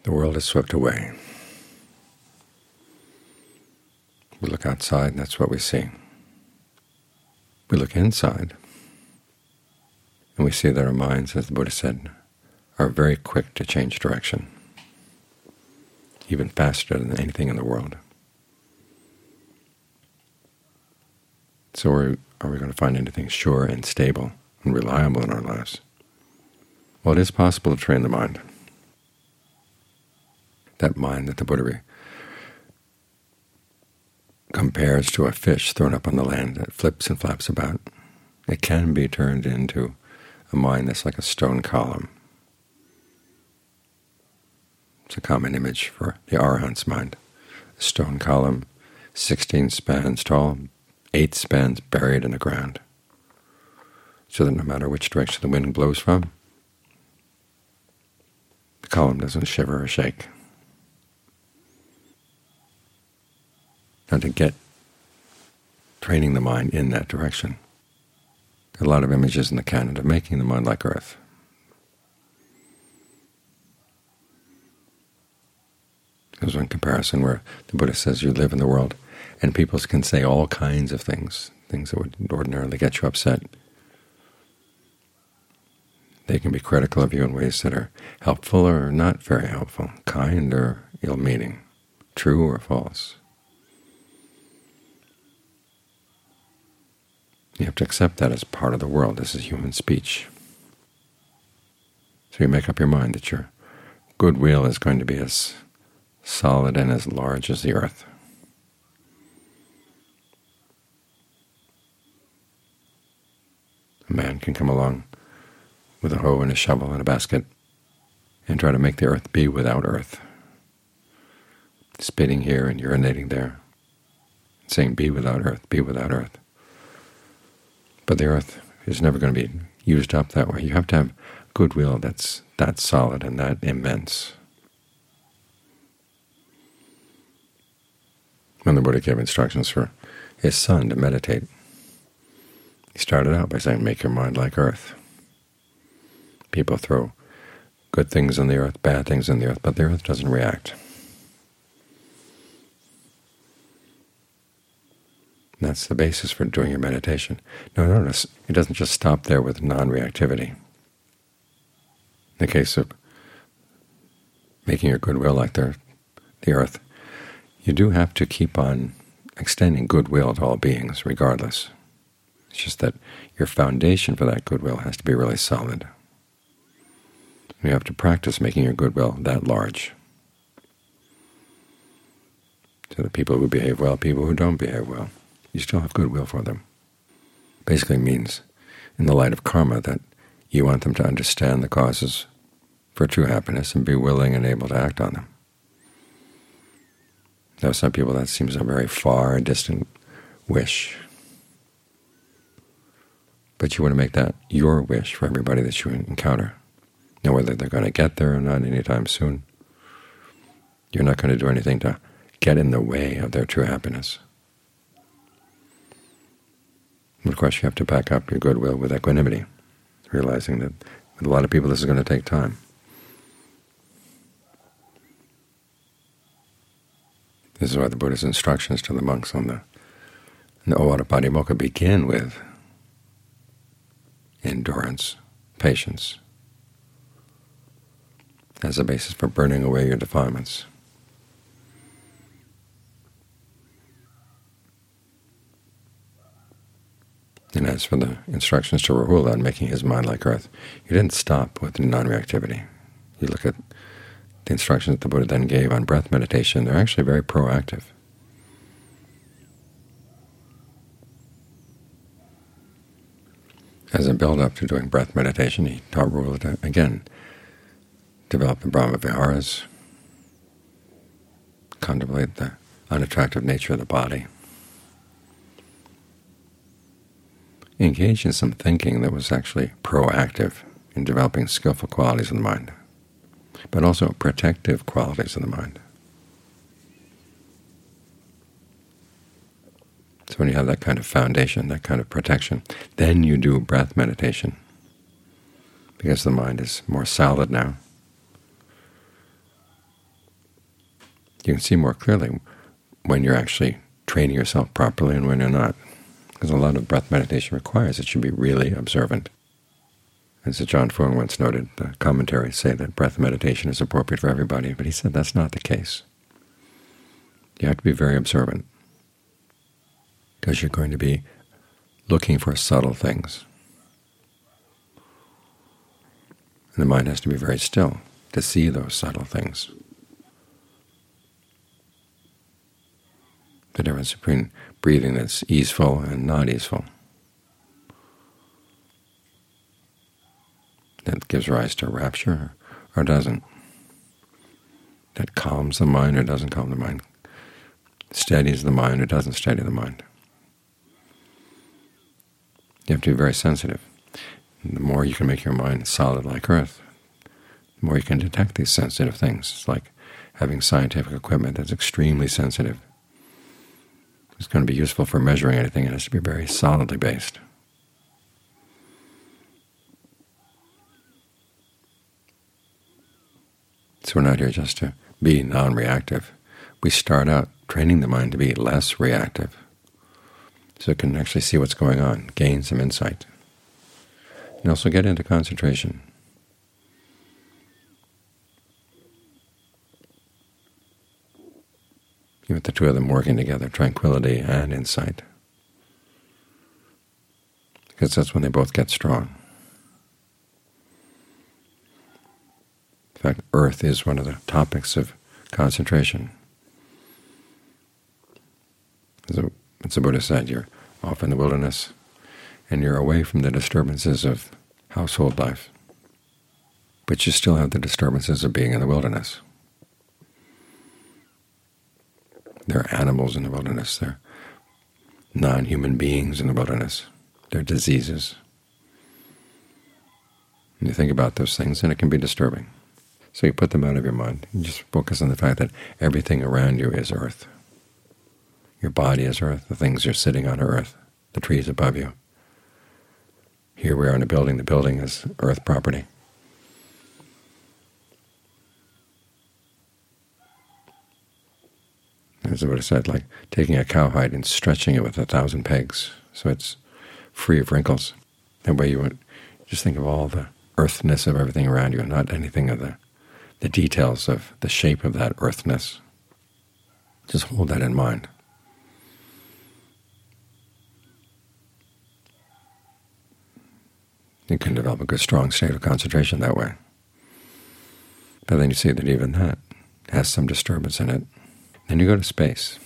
The world is swept away. We look outside, and that's what we see. We look inside, and we see that our minds, as the Buddha said, are very quick to change direction, even faster than anything in the world. So are we going to find anything sure and stable and reliable in our lives? Well, it is possible to train the mind. That mind that the Buddha compares to a fish thrown up on the land that flips and flaps about. It can be turned into a mind that's like a stone column. It's a common image for the Arahant's mind. A stone column, 16 spans tall, 8 spans buried in the ground, so that no matter which direction the wind blows from, the column doesn't shiver or shake. Now, to get training the mind in that direction, there are a lot of images in the canon of making the mind like earth. There's one comparison where the Buddha says you live in the world, and people can say all kinds of things that would ordinarily get you upset. They can be critical of you in ways that are helpful or not very helpful, kind or ill-meaning, true or false. You have to accept that as part of the world. This is human speech. So you make up your mind that your goodwill is going to be as solid and as large as the earth. A man can come along with a hoe and a shovel and a basket and try to make the earth be without earth, spitting here and urinating there, saying, "Be without earth, be without earth." But the earth is never going to be used up that way. You have to have goodwill that's that solid and that immense. When the Buddha gave instructions for his son to meditate, he started out by saying, make your mind like earth. People throw good things in the earth, bad things in the earth, but the earth doesn't react. That's the basis for doing your meditation. Now notice, it doesn't just stop there with non-reactivity. In the case of making your goodwill like the earth, you do have to keep on extending goodwill to all beings regardless. It's just that your foundation for that goodwill has to be really solid. You have to practice making your goodwill that large, so the people who behave well, people who don't behave well, you still have goodwill for them. Basically means, in the light of karma, that you want them to understand the causes for true happiness and be willing and able to act on them. Now, some people that seems a very far, distant wish. But you want to make that your wish for everybody that you encounter. Now, whether they're going to get there or not anytime soon, you're not going to do anything to get in the way of their true happiness. But of course, you have to back up your goodwill with equanimity, realizing that with a lot of people this is going to take time. This is why the Buddha's instructions to the monks on the Ovatta Patimokkha begin with endurance, patience, as a basis for burning away your defilements. And as for the instructions to Rahula on making his mind like earth, you didn't stop with non-reactivity. You look at the instructions that the Buddha then gave on breath meditation, they're actually very proactive. As a build-up to doing breath meditation, he taught Rahula to, again, develop the Brahma Viharas, contemplate the unattractive nature of the body, engage in some thinking that was actually proactive in developing skillful qualities of the mind, but also protective qualities of the mind. So when you have that kind of foundation, that kind of protection, then you do breath meditation, because the mind is more solid now. You can see more clearly when you're actually training yourself properly and when you're not, because a lot of breath meditation requires that you be really observant. As John Fung once noted, the commentaries say that breath meditation is appropriate for everybody, but he said that's not the case. You have to be very observant, because you're going to be looking for subtle things. And the mind has to be very still to see those subtle things. The difference between breathing that's easeful and not easeful, that gives rise to rapture or doesn't, that calms the mind or doesn't calm the mind, steadies the mind or doesn't steady the mind. You have to be very sensitive. And the more you can make your mind solid like earth, the more you can detect these sensitive things. It's like having scientific equipment that's extremely sensitive. If it's going to be useful for measuring anything, it has to be very solidly based. So we're not here just to be non-reactive. We start out training the mind to be less reactive, so it can actually see what's going on, gain some insight, and also get into concentration. With the two of them working together, tranquility and insight, because that's when they both get strong. In fact, earth is one of the topics of concentration. As the Buddha said, you're off in the wilderness, and you're away from the disturbances of household life, but you still have the disturbances of being in the wilderness. There are animals in the wilderness. There are non-human beings in the wilderness. There are diseases. And you think about those things, and it can be disturbing. So you put them out of your mind. You just focus on the fact that everything around you is earth. Your body is earth. The things you're sitting on are earth. The trees above you. Here we are in a building. The building is earth property. As the Buddha said, like taking a cowhide and stretching it with 1,000 pegs so it's free of wrinkles. That way you would just think of all the earthness of everything around you and not anything of the details of the shape of that earthness. Just hold that in mind. You can develop a good, strong state of concentration that way. But then you see that even that has some disturbance in it. Then you go to space.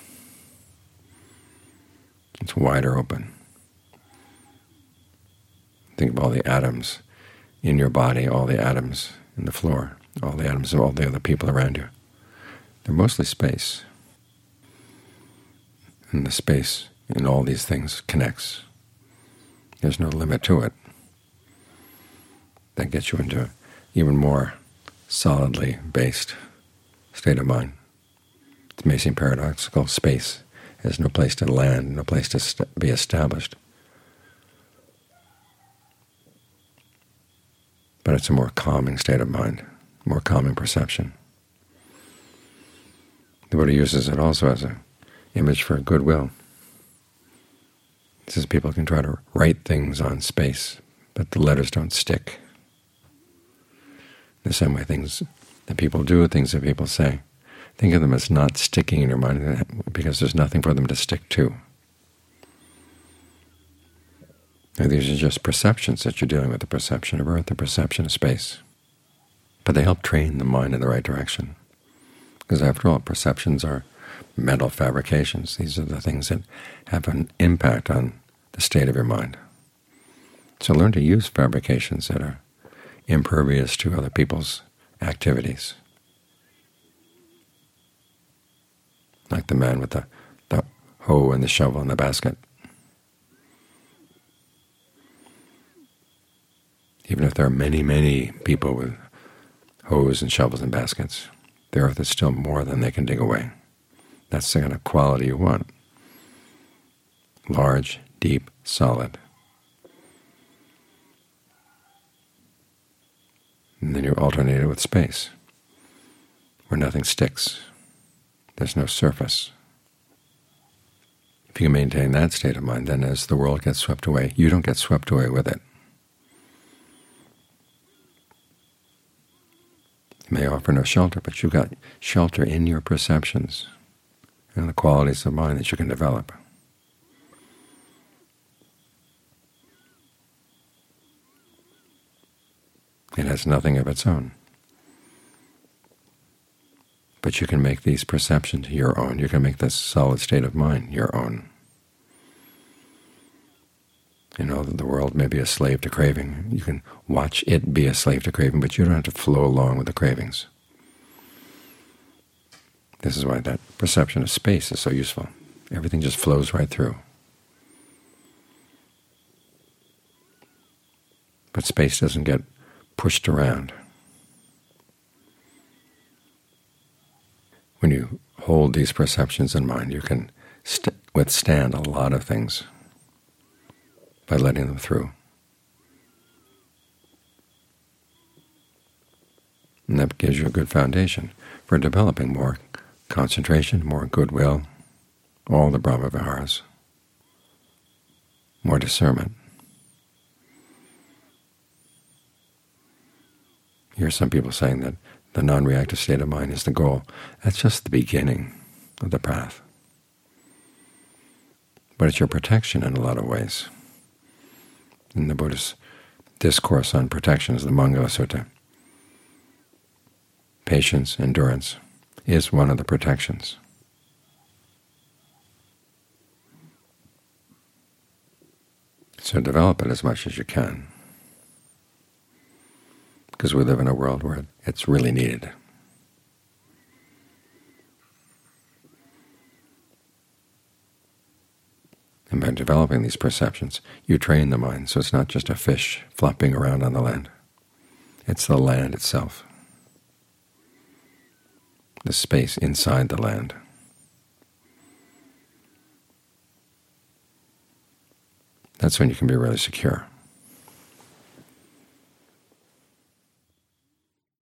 It's wider open. Think of all the atoms in your body, all the atoms in the floor, all the atoms of all the other people around you. They're mostly space. And the space in all these things connects. There's no limit to it. That gets you into an even more solidly based state of mind. It may seem paradoxical. Space has no place to land, no place to be established. But it's a more calming state of mind, more calming perception. The Buddha uses it also as an image for goodwill. He says people can try to write things on space, but the letters don't stick. The same way things that people do, things that people say, think of them as not sticking in your mind because there's nothing for them to stick to. And these are just perceptions that you're dealing with, the perception of earth, the perception of space. But they help train the mind in the right direction. Because after all, perceptions are mental fabrications. These are the things that have an impact on the state of your mind. So learn to use fabrications that are impervious to other people's activities. Like the man with the hoe and the shovel and the basket. Even if there are many, many people with hoes and shovels and baskets, the earth is still more than they can dig away. That's the kind of quality you want. Large, deep, solid. And then you alternate it with space, where nothing sticks. There's no surface. If you can maintain that state of mind, then as the world gets swept away, you don't get swept away with it. It may offer no shelter, but you've got shelter in your perceptions and the qualities of mind that you can develop. It has nothing of its own. But you can make these perceptions your own. You can make this solid state of mind your own. You know that the world may be a slave to craving. You can watch it be a slave to craving, but you don't have to flow along with the cravings. This is why that perception of space is so useful. Everything just flows right through. But space doesn't get pushed around. When you hold these perceptions in mind, you can withstand a lot of things by letting them through. And that gives you a good foundation for developing more concentration, more goodwill, all the Brahma-viharas, more discernment. You hear some people saying that the non-reactive state of mind is the goal. That's just the beginning of the path. But it's your protection in a lot of ways. In the Buddhist discourse on protections, the Mangala Sutta, patience, endurance, is one of the protections. So develop it as much as you can, because we live in a world where it's really needed. And by developing these perceptions, you train the mind so it's not just a fish flopping around on the land. It's the land itself, the space inside the land. That's when you can be really secure.